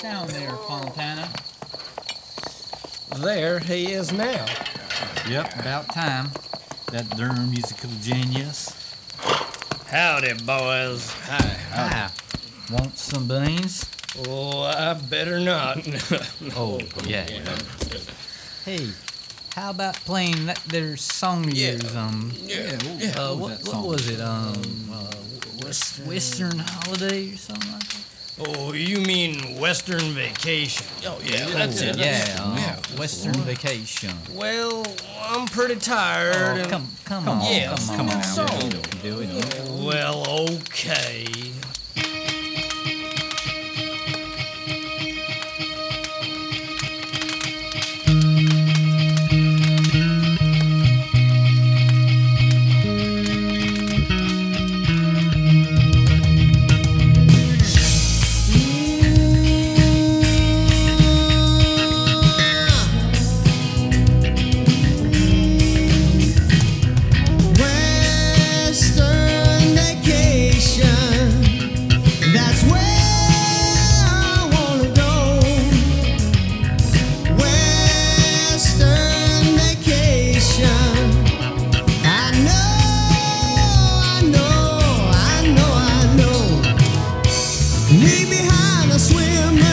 down there, Fontana. There he is now. Yep, about time. That darn musical genius. Howdy, boys. Hi. Ah, want some beans? Oh, I better not. Oh, yeah. Hey, how about playing that there song of yours? What was it? Western Holiday or something like that? Oh, you mean Western Vacation? Oh, yeah, that's it. Yeah, Western Vacation. Well, I'm pretty tired. and- Come on, Yeah, come on. so- Do it. Well, okay. Western vacation, that's where I wanna go. Western vacation, I know. Leave behind a swim